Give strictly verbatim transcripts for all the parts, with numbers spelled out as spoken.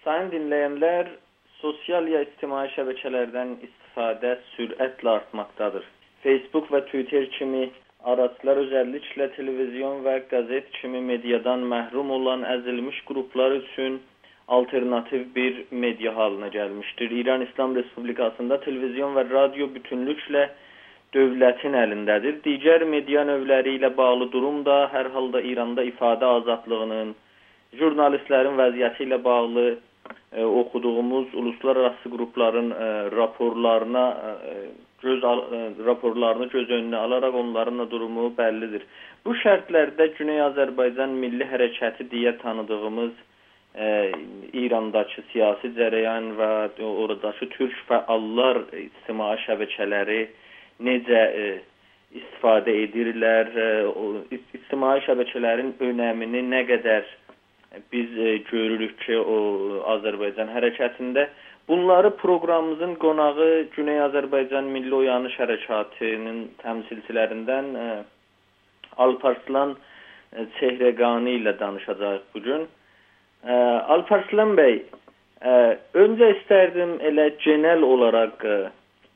Sayın dinleyenler, sosyal ya ictimai şəbəkələrdən istifadə sürətlə artmaqdadır. Facebook və Twitter kimi araçlar özəlliklə televizyon və qəzet kimi mediadan məhrum olan əzilmiş qruplar üçün alternativ bir media halına gəlmişdir. İran İslam Respublikasında televizyon və radio bütünlüklə dövlətin əlindədir. Digər media növləri ilə bağlı durum da hər halda İranda ifadə azadlığının, jurnalistlərin vəziyyəti ilə bağlı e, oxuduğumuz uluslararası qrupların e, raporlarına e, göz e, raporlarını göz önünə alaraq onların da durumu bəllidir. Bu şərtlərdə Güney Azərbaycan Milli Hərəkəti deyə tanıdığımız e, İrandakı siyasi cərəyan və oradakı türk fəallar ictimai şəbəkələri necə e, istifadə edirlər, e, ictimai şəbəkələrin önəmini nə qədər biz e, görürük ki, o Azərbaycan hərəkətində. Bunları proqramımızın qonağı Güney Azərbaycan Milli Oyanış Hərəkatının təmsilçilərindən e, Alparslan e, Çehrəqani ilə danışacağıq bugün. E, Alparslan bəy, e, öncə istərdim elə genel olaraq e,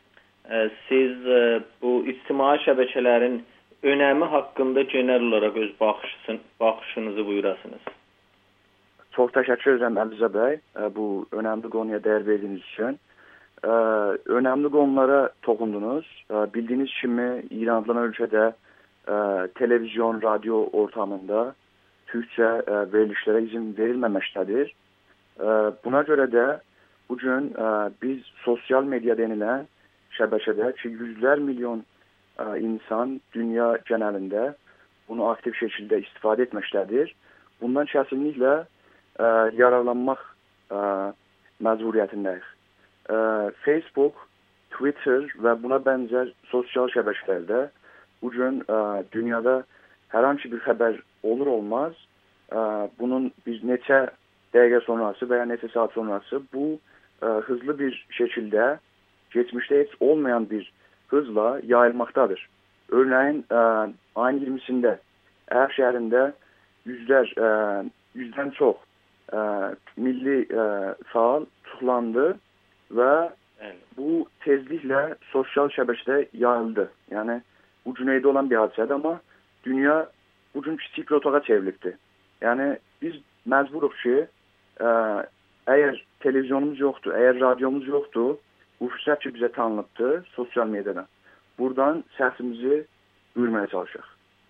siz e, bu ictimai şəbəkələrin önəmi haqqında genel olaraq öz baxışın, baxışınızı buyurasınız. Çok teşekkür ederim Əmizə bəy bu önemli konuya değer verdiğiniz için. Ee, önemli konulara toxundunuz. Ee, bildiğiniz kimi İranlılar ölkədə e, televizyon, radyo ortamında Türkçe e, verilişlere izin verilməməkdədir. E, buna göre de bugün e, biz sosyal medya denilen şəbəkədə ki yüzler milyon e, insan dünya genelinde bunu aktif şekilde istifade etməkdədir. Bundan kesinlikle e, yararlanmaq e, məcburiyyətindəyik. E, Facebook, Twitter ve buna benzer sosyal şəbəkələrdə bugün e, dünyada herhangi bir haber olur olmaz e, bunun biz neçə dəqiqə sonrası veya neçə saat sonrası bu e, hızlı bir şekilde geçmişte hiç olmayan bir hızla yayılmaktadır. Örneğin e, ayın yirmisinde Əhr şehrinde yüzler, e, yüzden çok e, milli e, faal tutuklandı ve evet. Bu tezlikle sosyal şəbəkədə yayıldı. Yani bu güneyde olan bir hadisədir ama dünya bugün kiçik bir otağa çevrilibdir. Yani biz məcburuq ki, e, eğer televizyonumuz yoktu, eğer radyomuz yoktu, bu fürsət ki bizə tanınıbdır sosyal medyadan. Buradan səsimizi duyurmaya çalışaq.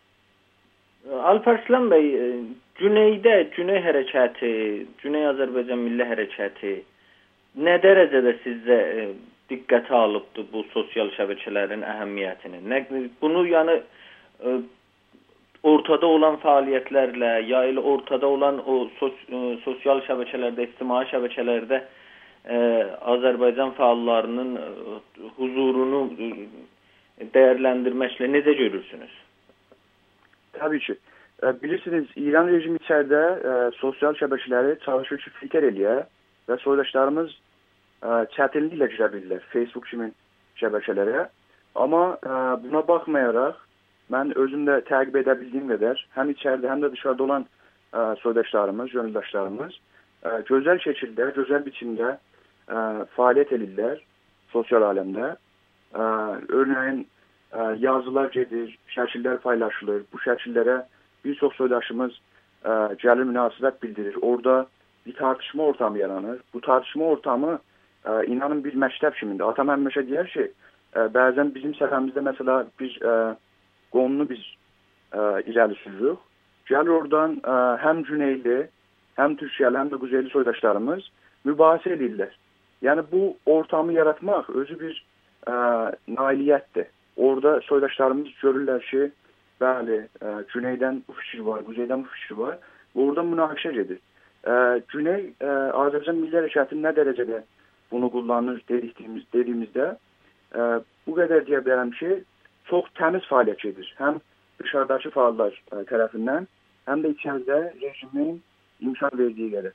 Alparslan bəy, Güneydə Güney hərəkəti, Güney Azərbaycan Milli Hərəkəti nə dərəcədə sizcə e, diqqətə alıbdır bu sosial şəbəkələrin əhəmiyyətini? Nə, bunu yəni e, ortada olan fəaliyyətlərlə, ya elə ortada olan o sos, e, sosial şəbəkələrdə, ictimai şəbəkələrdə e, Azərbaycan fəallarının e, huzurunu e, dəyərləndirməklə necə görürsünüz? Tabii ki. Bilirsiniz, İran rejimi içeride e, sosyal şəbəkələri çalışır ki, filtr eləyə və soydaşlarımız e, çətinliklə girə bilirlər Facebook kimi şəbəkələrə. Amma e, buna baxmayaraq, mən özüm də təqib edə bildiyim qədər, həm içeride həm də dışarıda olan e, soydaşlarımız, gönüldaşlarımız e, gözəl şəkildə, gözəl biçimdə e, fəaliyyət edirlər sosial aləmdə. E, örneğin e, yazılar gedir, şəkillər paylaşılır. Bu şəkillərə birçok soydaşımız e, gəlir münasibət bildirir. Orada bir tartışma ortamı yaranır. Bu tartışma ortamı e, inanın bir məktəb kimidir. Atam həmişə deyər ki, e, bəzən bizim səfəmizdə mesela bir e, qonunu biz e, irəli sürürük. Gəlir oradan e, həm Güneyli, həm Türkiyəli, həm də Quzeyli soydaşlarımız mübahisə edirlər. Yəni bu ortamı yaratmaq özü bir e, nailiyyətdir. Orada soydaşlarımız görürlər ki, bəli, e, Güneydən bu fikir var, Quzeydən bu fikir var. Oradan münaqişə gedir. E, Güney, e, Azərbaycan Milli Hərəkatının nə dərəcədə bunu kullanır dediyimiz, dediyimizdə e, bu qədər deyə bilərəm ki, çox təmiz fəaliyyət gedir. Həm dışarıdakı fəallar e, tərəfindən, həm də içəridə rejimin imkan verdiyi qədər.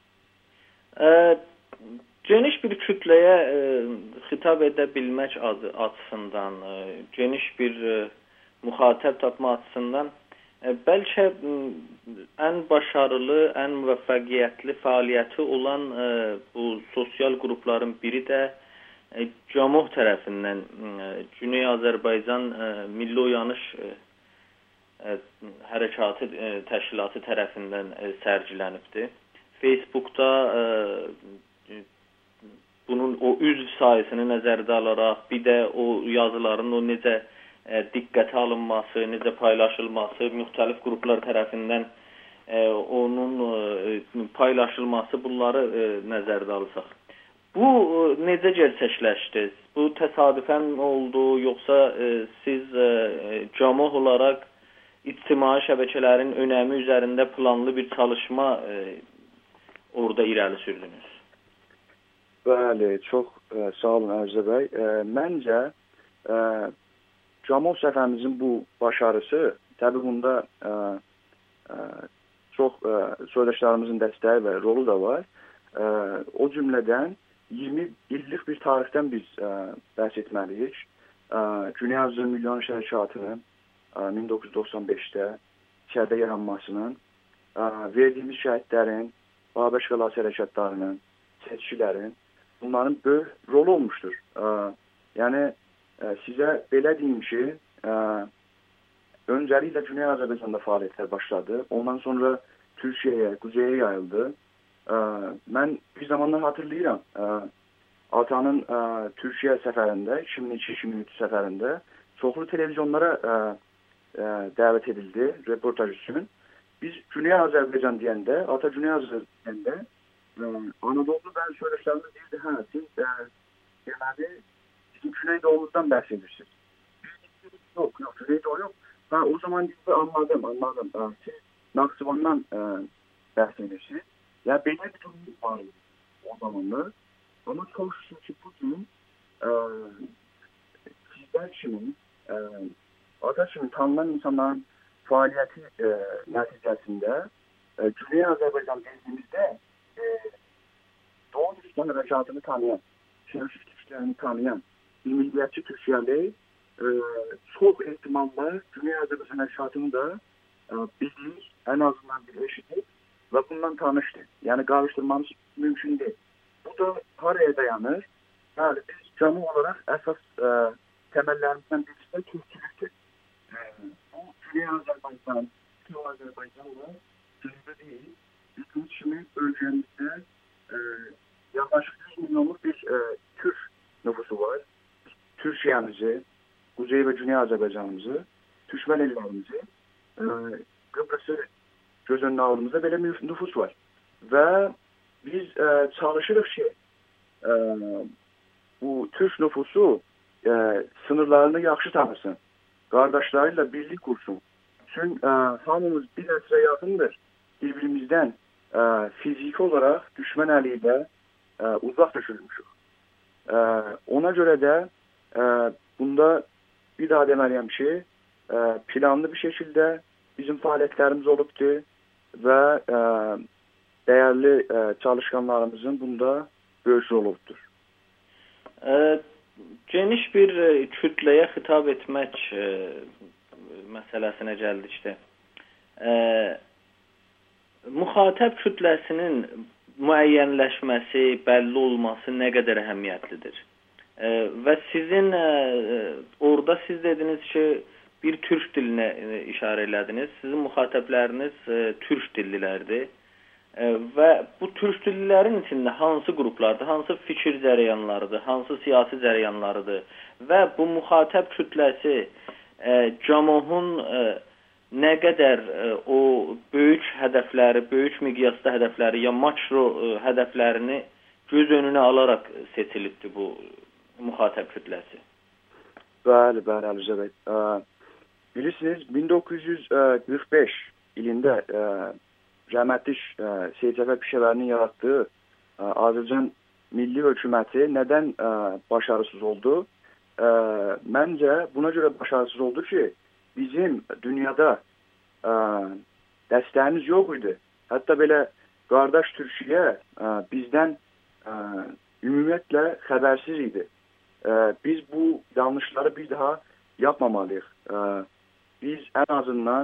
E, geniş bir kütləyə e, xitab edə bilmək adı açısından, e, geniş bir e, müxatəb tapma açısından E, bəlkə ən başarılı, ən müvəffəqiyyətli fəaliyyəti olan e, bu sosial qrupların biri də e, Camoh tərəfindən e, Güney Azərbaycan e, Milli Oyanış e, e, Hərəkatı e, Təşkilatı tərəfindən e, sərgilənibdir. Facebookda e, bunun o üzv sayısını nəzərdə alaraq, bir də o yazıların o necə e, diqqətə alınması, necə paylaşılması, müxtəlif qruplar tərəfindən e, onun e, paylaşılması, bunları e, nəzərdə alsaq. Bu e, necə gerçəkləşdi? Bu təsadüfən oldu, yoxsa e, siz e, Camoh olaraq ictimai şəbəkələrin önəmi üzərində planlı bir çalışma e, orada irəli sürdünüz? Bəli, çox e, sağ olun Ərzə bəy. E, məncə e, Camoh səfərimizin bu başarısı, təbii bunda e, e, çox e, soydaşlarımızın dəstəyi və rolu da var. E, o cümlədən iyirmi illik bir tarixdən biz e, bəhs etməliyik. E, Güney Azərbaycan Milli Oyanış Hərəkatının e, min doqquz yüz doxsan beşdə şəhərdə yaranmasının, e, verdiyimiz şəhidlərin, Babək Qalası hərəkatlarının, seçkilərin, bunların böyük rolu olmuşdur. E, yəni, e, sizə belə deyim ki, e, öncəliklə Güney Azərbaycanda fəaliyyətlər başladı. Ondan sonra Türkiyəyə, Quzeyə yayıldı. E, mən bir zamanlar hatırlayıram, e, atanın e, Türkiyə səfərində, iki min iki iki min üç səfərində çoxlu televizyonlara e, e, dəvət edildi, reportaj üçün. Biz Güney Azərbaycan deyəndə, ata Güney Azərbaycan deyəndə, e, Anadolu bəzi söyləşlərimiz deyildi, hə, siz e, deməli, bizim Güneydoğumuzdan bəhs edirsiniz. Yox, yox, Güneydoğu yox. Ha, o zaman deyildi, anladım, anladım. E, siz Naxçıvandan e, bəhs edirsiniz. Ya belə bir durum var o zamanlar. Ama çok şükür ki bugün e, sizler kimi, e, ata kimi tanınan insanların faaliyeti e, nəticəsində e, Güney Azərbaycan dediyimizdə e, Doğu Türkistan hərəkatını tanıyan, Şərif Türklərini tanıyan bir milliyetçi Türkiyəli e, çok ehtimalla Güney Azərbaycan hərəkatını da e, bilir, en azından bir eşitip ve bundan tanıştı. Yani karıştırmamız mümkün değil. Bu da haraya dayanır? Yani biz Camoh olarak esas e, temellerimizden birisi de Türkçülüktür. E, bu Güney Azerbaycan, Türk Azerbaycan'la sınırlı değil. Bizim şimdi bölgemizde e, yaklaşık yüz milyonluk bir e, Türk nüfusu var. Türkiye'mizi, Kuzey ve Güney Azerbaycan'ımızı, Türkmen ellerimizi, e, Kıbrıs'ı göz önüne aldığımızda böyle bir nüfus var. Ve biz e, çalışırıq ki, e, bu Türk nüfusu e, sınırlarını yaxşı tanısın, kardeşleriyle birlik kursun. Çünkü e, hamımız bir əsrə yaxındır birbirimizden e, fiziki olarak düşman eliyle e, uzak düşürmüşük. E, ona göre de e, bunda bir daha deməliyəm ki, e, planlı bir şekilde bizim faaliyetlerimiz olubdur ve e, değerli e, çalışkanlarımızın bunda böyük roludur. E, geniş bir e, kütləyə xitab etmək e, məsələsinə gəldikdə, e, müxatəb kütləsinin müəyyənləşməsi, bəlli olması nə qədər əhəmiyyətlidir? E, və sizin e, orada siz dediniz ki, bir türk dilinə e, işarə elədiniz. Sizin müxatəbləriniz e, türk dillilərdir. E, və bu türk dillilərin içində hansı qruplardır, hansı fikir cərəyanlarıdır, hansı siyasi cərəyanlarıdır və bu müxatəb kütləsi e, Camohun e, nə qədər e, o böyük hədəfləri, böyük miqyasda hədəfləri ya makro e, hədəflərini göz önünə alaraq seçilibdir bu müxatəb kütləsi? Bəli, bəli, Əlizə bəy. Bilirsiniz, min doqquz yüz qırx beş ilində e, rəhmətli e, Seyid Cəfər Pişəvərinin yaratdığı e, Azərbaycan Milli Hökuməti nədən e, başarısız oldu? E, məncə buna görə başarısız oldu ki, bizim dünyada e, dəstəyimiz yox idi. Hətta belə qardaş Türkiyə e, bizdən e, ümumiyyətlə xəbərsiz idi. E, biz bu yanlışları bir daha yapmamalıyıq. E, biz en azından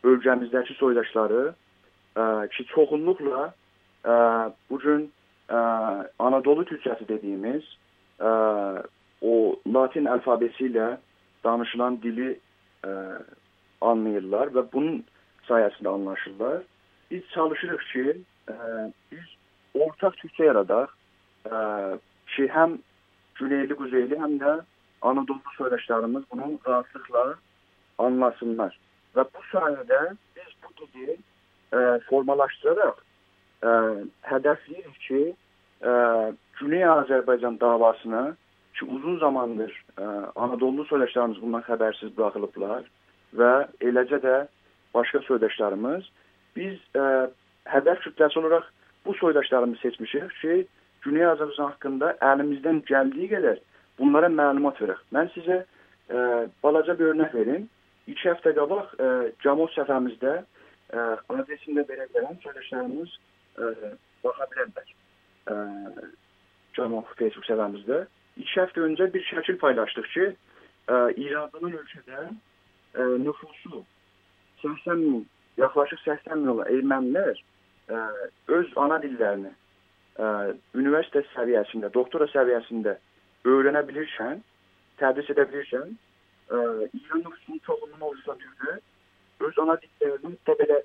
bölgəmizdəki soydaşları ə, ki, çoxunluqla ə, bugün ə, Anadolu Türkçəsi dediyimiz ə, o Latin əlfabesi ilə danışılan dili ə, anlayırlar və bunun sayəsində anlaşırlar. Biz çalışırıq ki, ə, biz ortaq Türkçə yaradaq ə, ki, həm Güneyli, Quzeyli, həm də Anadolu soydaşlarımız bunu rahatlıqla anlasınlar. Və bu sayədə biz bu dili ə, formalaşdıraraq ə, hədəfləyirik ki, ə, Güney Azərbaycan davasını ki, uzun zamandır ə, Anadolu soydaşlarımız bundan xəbərsiz buraxılıblar və eləcə də başqa soydaşlarımız. Biz ə, hədəf kütləsi olaraq bu soydaşlarımızı seçmişik ki, Güney Azərbaycan haqqında əlimizdən gəldiyi qədər bunlara məlumat verək. Mən sizə ə, balaca bir örnək verim. İki həftə qabaq ə, Camoh səhifəmizdə ə, adresində verə bilən soydaşlarımız ə, baxa bilərlər. Ə, Camoh Facebook səhifəmizdə. İki həftə öncə bir şəkil paylaşdıq ki, ə, İran'dan ölkədə ə, nüfusu səksən min, yaxlaşıq səksən min olan ermənilər ə, öz ana dillərini ə, üniversite səviyyəsində, doktora səviyyəsində öyrənə bilirkən, tədris edə bilirkən, ə, İran nüfusunun çoxunluğunu oluşturduğu öz ana dillərini də belə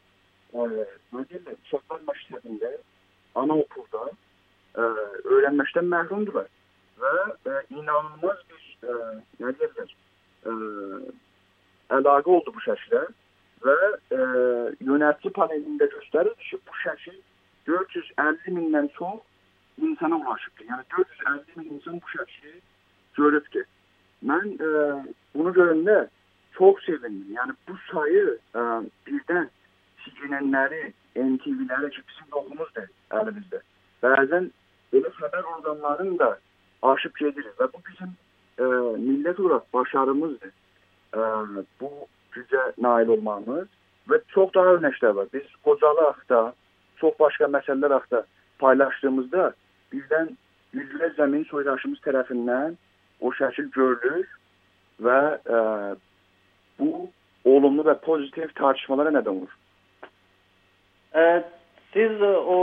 ə, uşaqlar məktəbində, ana okulda ə, öyrənməkdən məhrumdular və ə, inanılmaz bir ə, nə deyirlər, ə, əlaqə oldu bu şəklə və e, yönetici panelində göstərir ki, bu şəkil dörd yüz əlli mindən çox insana ulaşıbdır. Yəni dörd yüz əlli min insan bu şəkili görübdür. Mən e, bunu görəndə çox sevindim. Yəni bu sayı e, birdən C N N'ləri, N T V'ləri ki, bizim yoxumuzdur əlimizdə. Bəzən belə xəbər orqanlarını da aşıb gedirir və bu bizim e, millət olaraq başarımızdır. E, bu gücə nail olmamız və çox daha örnəklər var. Biz Qocalı haqda, çox başqa məsələlər haqda paylaşdığımızda birdən Güllülə Zəmin soydaşımız tərəfindən o şəkil görülür və e, bu olumlu və pozitiv tartışmalara nədən olur. E, siz o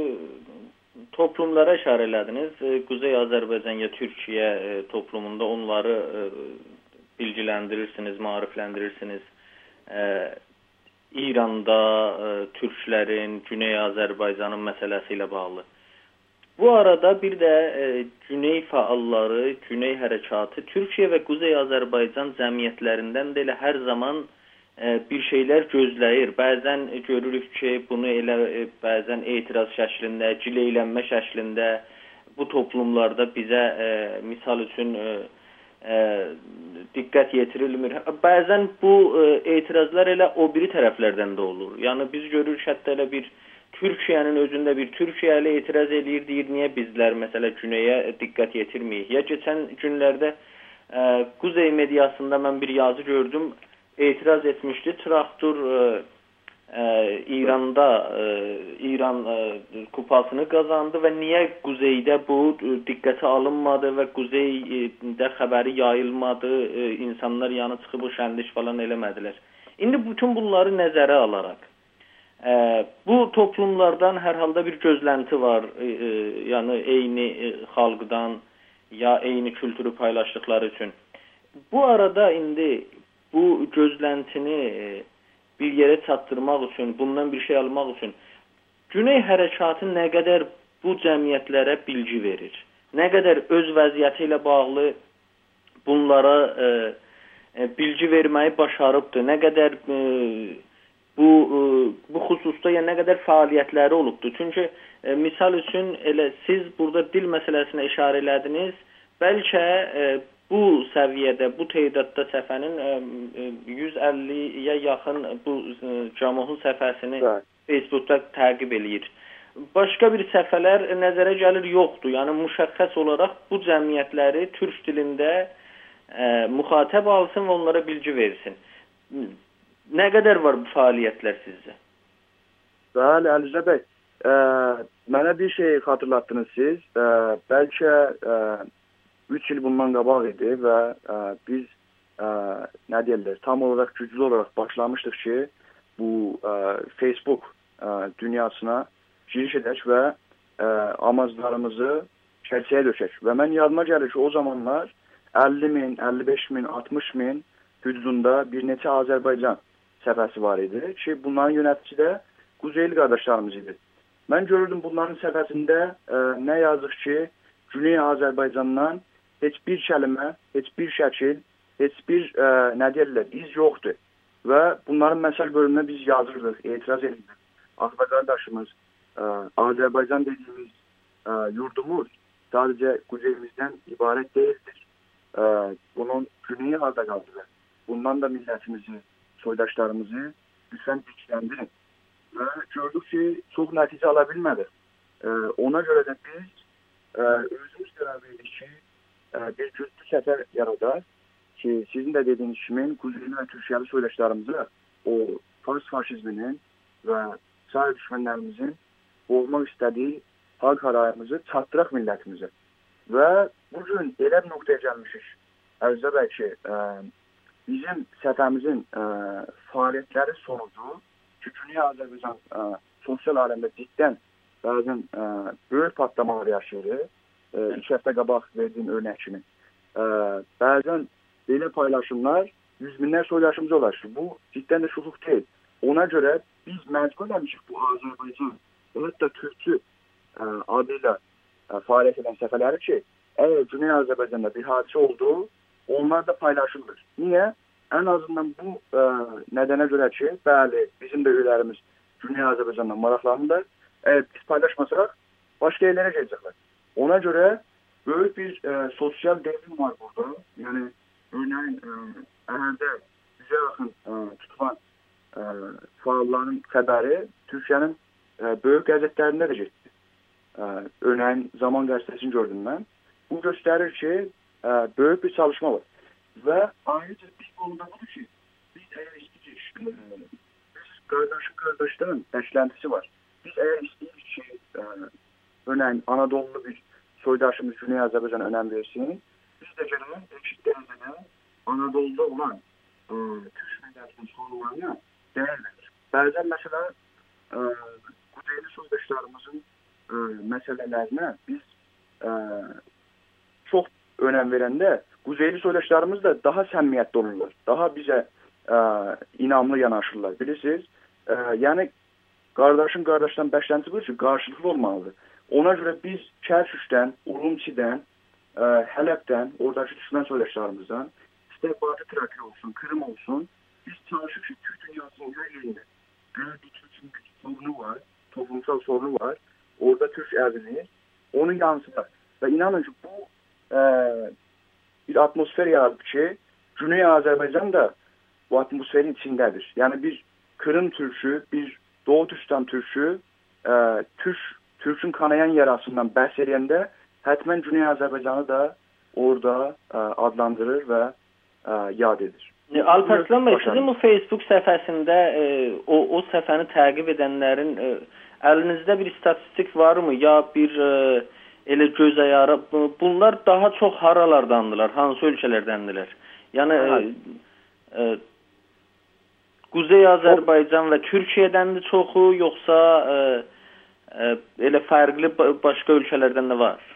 toplumlara işarə elədiniz. Quzey Azərbaycan ya Türkiyə e, toplumunda onları e, bilgilendirirsiniz, maarifləndirirsiniz. Ee, İran'da e, Türklərin, Güney Azərbaycanın məsələsi ilə bağlı. Bu arada bir də e, Güney fəalları, Güney hərəkatı Türkiyə və Quzey Azərbaycan cəmiyyətlərindən də elə hər zaman e, bir şeylər gözləyir. Bəzən görürük ki, bunu elə e, bəzən etiraz şəklində, gileylənmə şəklində bu toplumlarda bizə e, misal üçün e, E, diqqət yetirilmir. Bəzən bu e, etirazlar elə o biri tərəflərdən də olur. Yəni biz görürük hətta elə bir Türkiyənin özündə bir Türkiyəli etiraz eləyir, deyir, niyə bizlər məsələ Güneyə diqqət yetirməyik. Ya geçən günlərdə e, Quzey mediasında mən bir yazı gördüm, etiraz etmişdi, traktor e, e, İranda e, İran e, kupasını qazandı və niyə Quzeydə bu e, diqqətə alınmadı və Quzeydə xəbəri yayılmadı, e, insanlar yanı çıxıb o şənlik falan eləmədilər. İndi bütün bunları nəzərə alaraq e, bu toplumlardan hər halda bir gözlənti var, e, e, yəni eyni e, xalqdan ya eyni kültürü paylaşdıqları üçün. Bu arada indi bu gözləntini e, bir yerə çatdırmaq üçün, bundan bir şey almaq üçün Güney hərəkatı nə qədər bu cəmiyyətlərə bilgi verir? Nə qədər öz vəziyyəti ilə bağlı bunlara e, e, bilgi verməyi başarıbdır? Nə qədər e, bu e, bu xüsusda yəni nə qədər fəaliyyətləri olubdur? Çünki e, misal üçün elə siz burada dil məsələsinə işarə elədiniz. Bəlkə e, bu səviyyədə, bu teydatda səfənin yüz əlliyə yaxın bu Camohun səfəsini evet. Facebookda təqib eləyir. Başqa bir səfələr nəzərə gəlir yoxdur. Yəni müşəxəs olaraq bu cəmiyyətləri türk dilində e, müxatəb alsın və onlara bilgi versin. Nə qədər var bu fəaliyyətlər sizcə? Bəli, Əlizə bəy. E, mənə bir şey xatırlatdınız siz. E, bəlkə e, üç il bundan qabaq idi və ə, biz ə, nə deyirlər, tam olaraq güclü olaraq başlamışdıq ki, bu ə, Facebook ə, dünyasına giriş edək və ə, amaclarımızı çərçivəyə döşək. Və mən yadıma gəlir ki, o zamanlar əlli min, əlli beş min, altmış min hüdudunda bir neçə Azərbaycan səfəsi var idi ki, bunların yönəticisi də Quzeyli qardaşlarımız idi. Mən görürdüm bunların səfəsində ə, nə yazıq ki, Güney Azərbaycandan heç bir kəlmə, heç bir şəkil, heç bir ə, nə deyirlər, iz yoxdur. Və bunların məsəl bölümünə biz yazırdıq, etiraz edirdik. Ağba qardaşımız, ə, Azərbaycan dediyimiz ə, yurdumuz sadəcə quzeyimizdən ibarət deyildir. Ə, bunun güneyi harda qaldılar. Bundan da millətimizi, soydaşlarımızı lütfen gücləndirin. Və gördük ki, çox nəticə ala bilmədik. Ə, ona görə də biz ə, özümüz qərar verdik ki, ə, bir güclü səfər yaradar ki, sizin də dediyiniz kimi Quzeyli və Türkiyəli soydaşlarımıza o fars faşizminin və sair düşmənlərimizin olmaq istədiyi hak harayımızı çatdıraq millətimizə. Və bugün elə bir noktaya gəlmişik. Ərzə bəy ki, ə, bizim səfəmizin ə, fəaliyyətləri sonucu ki, Güney Azərbaycan ə, sosial aləmdə ciddən bəzən ə, böyük patlamalar yaşayır. Ə, iki həftə qabaq verdiyim örnək kimi. Ə, bəzən belə paylaşımlar yüz minlər soydaşımıza ulaşır. Bu ciddən də şuxluq deyil. Ona görə biz məcbur eləmişik bu Azərbaycan, hətta türkçü ə, adıyla ə, fəaliyyət edən səfələri ki, əgər Güney Azərbaycanda bir hadisə oldu, onlar da paylaşılır. Niyə? Ən azından bu ə, nədənə görə ki, bəli, bizim də üyelərimiz Güney Azərbaycandan maraqlanırlar. Əgər biz paylaşmasaq, başqa yerlərə gələcəklər. Ona görə böyük bir ə, sosial devrim var burada. Yəni, örneğin əhərdə bizə yaxın ə, tutulan ə, faalların xəbəri Türkiyənin ə, böyük qəzetlərində də getdi. Ə, örneğin Zaman qəzetəsini gördüm mən. Bu göstərir ki, ə, böyük bir çalışma var. Və ayrıca bir konuda budur ki, biz əgər istəyirik, biz qardaşın qardaşların bəşləntisi var. Biz əgər istəyirik ki, ə, örneğin Anadolu bir soydaşımız Güney Azərbaycan önəm versin, biz də gələn eşit dərəcədə Anadolu'da olan ə, Türk millətinin sorunlarına değer verir. Bəzən məsələ ə, Quzeyli soydaşlarımızın ə, məsələlərinə biz ə, çox önəm verəndə Quzeyli soydaşlarımız da daha səmimiyyətli olurlar. Daha bizə ə, inamlı yanaşırlar. Bilirsiniz, ə, yəni qardaşın qardaşdan bəşlənti budur ki, qarşılıqlı olmalıdır. Ona görə biz Kərkükdən, Urumçidən, ə, Hələbdən, oradakı düşmən soydaşlarımızdan, istər Batı Trakya olsun, Kırım olsun, biz çalışırıq ki, Türk dünyasının hər yerində eğer bir Türk'ün bir sorunu var, toplumsal sorunu var, orada Türk evliliği, onu yansıtar. Ve inanın ki bu e, bir atmosfer yarattı ki, Güney Azərbaycan da bu atmosferin içindedir. Yani bir Kırım Türk'ü, bir Doğu Türkistan Türk'ü, e, Türk, Türk'ün kanayan yarasından bəhs edəndə hətmən Güney Azərbaycanı da orada e, adlandırır ve e, yad edir. Alparslan Bey, sizin bu Facebook səhifəsində e, o, o səhifəni təqib edənlərin e, əlinizdə bir istatistik var mı? Ya bir e, elə göz ayarı, bunlar daha çox haralardandılar, hansı ölkələrdəndiler? Yəni e, e, Quzey Azərbaycan və Türkiyədəndir çoxu, yoxsa e, e, elə fərqli başqa ölkələrdən də var?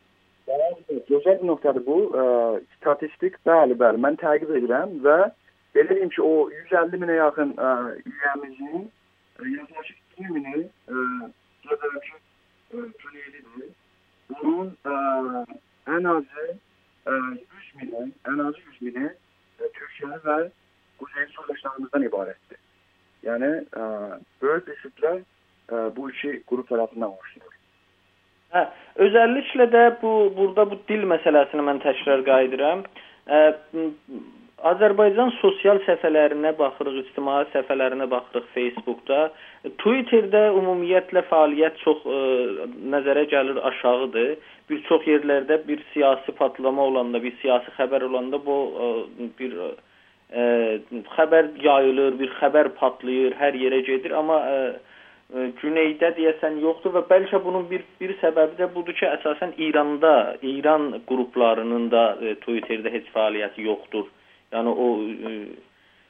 Gözəl bir noktadır bu. E, statistik, bəli, bəli, mən təqib edirəm və belə deyim ki, o yüz əlli minə yaxın e, üyəmizin e, yaxlaşık iki mini Cəzərəki Güneylidir. Bunun e, ən azı e, yüz mini, ən azı yüz mini e, Türkiyəli və Quzeyli soydaşlarımızdan ibarətdir. Yəni, e, böyük bir kütlə e, bu iki qrup tərəfindən oluşturur. Hə, özəlliklə də bu burada bu dil məsələsini mən təkrar qayıdıram. Ə, Azərbaycan sosial səhifələrinə baxırıq, ictimai səhifələrinə baxırıq Facebookda. Twitterdə ümumiyyətlə fəaliyyət çox ə, nəzərə gəlir aşağıdır. Bir çox yerlərdə bir siyasi patlama olanda, bir siyasi xəbər olanda bu ə, bir ə, xəbər yayılır, bir xəbər patlayır, hər yerə gedir, amma ə, Güneydə deyəsən yoxdur və bəlkə bunun bir bir səbəbi də budur ki, əsasən İranda, İran qruplarının da e, Twitterdə heç fəaliyyəti yoxdur. Yəni o e,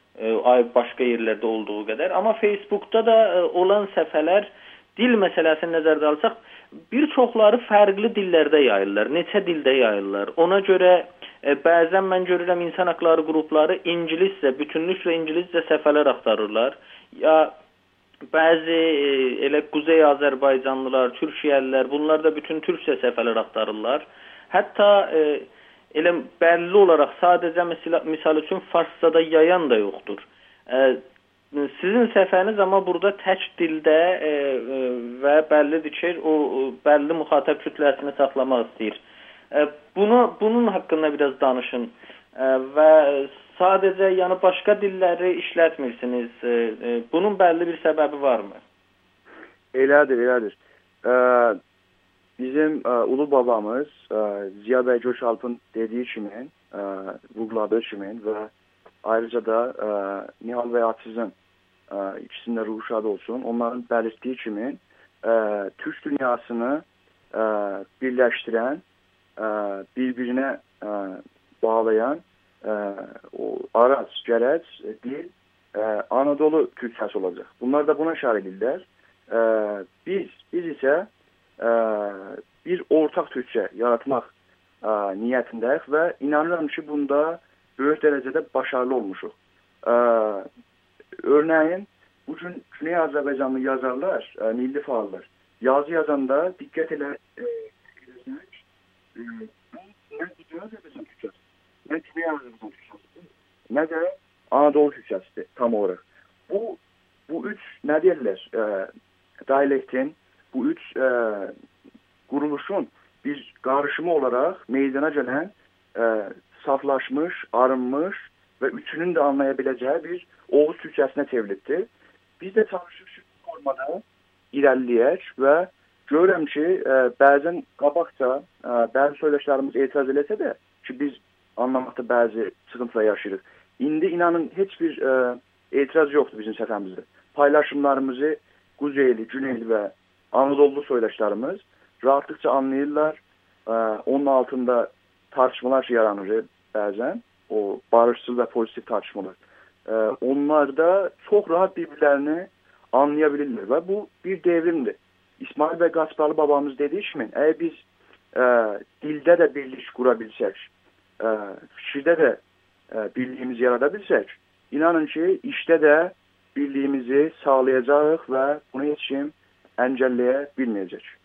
ay başqa yerlərdə olduğu qədər. Amma Facebookda da olan səhifələr dil məsələsini nəzərdə alsaq, bir çoxları fərqli dillərdə yayırlar, neçə dildə yayırlar. Ona görə e, bəzən mən görürəm insan haqları qrupları ingiliscə, bütünlüklə ingiliscə səhifələr axtarırlar. Ya bəzi e, elə Quzey Azərbaycanlılar, Türkiyəlilər, bunlar da bütün türkcə səhifələr axtarırlar. Hətta e, elə bəlli olaraq sadəcə misal, misal üçün farsçada yayan da yoxdur. E, sizin səhifəniz amma burada tək dildə e, e, və bəllidir ki, o bəlli müxatəb kütləsini saxlamaq istəyir. E, bunu, bunun haqqında biraz danışın e, və sadəcə yəni başqa dilləri işlətmirsiniz. E, e, bunun bəlli bir səbəbi varmı? Elədir, elədir. E, Bizim e, ulu babamız e, Ziya Bəy Gökalp'ın dediği kimi, e, vurguladığı kimi və ayrıca da e, Nihal Bəy Atiz'in e, ikisinin də ruhu şad olsun, onların belirttiği kimi e, Türk dünyasını e, birleştiren, e, birbirine e, bağlayan e, o Araz, Gərəc, dil e, Anadolu Türkçəsi olacaq. Bunlar da buna şər edirlər. E, biz, biz ise bir ortaq türkçə yaratmaq ə, niyyətindəyik və inanıram ki, bunda böyük dərəcədə başarılı olmuşuq. Ə, örneğin, bugün Güney Azərbaycanlı yazarlar, ə, milli faallar, yazı yazanda diqqət elə eləsək, nə Güney Azərbaycan türkçəsi, nə Güney Azərbaycan türkçəsi, nə də Anadolu türkçəsidir tam olarak. Bu, bu üç, nə deyirlər, dialektin, bu üç e, quruluşun bir qarışımı olaraq meydana gələn e, saflaşmış, arınmış və üçünün də anlayabileceği bir Oğuz Türkçəsinə çevrilibdir. Biz də çalışırıq ki, bu formada irəliləyək və görürəm ki, e, bəzən qabaqca e, bəzi söyləşlərimiz etiraz eləsə də ki, biz anlamakta bəzi sıkıntılar yaşayırıq. İndi inanın heç bir e, etiraz yoxdur bizim səhifəmizdə. Paylaşımlarımızı Quzeyli, Güneyli və Anadolu soydaşlarımız rahatlıkça anlayırlar. Ee, onun altında tartışmalar yaranır bazen. O barışçıl ve pozitif tartışmalar. Ee, onlar da çok rahat birbirlerini anlayabilirler. Ve bu bir devrimdir. İsmail ve Gasparlı babamız dediği için eğer biz e, dilde de birlik kurabilsek, e, fikirde de e, birliğimizi yaratabilsek, inanın ki işte de birliğimizi sağlayacağız ve bunu için engelleyebilmeyecek.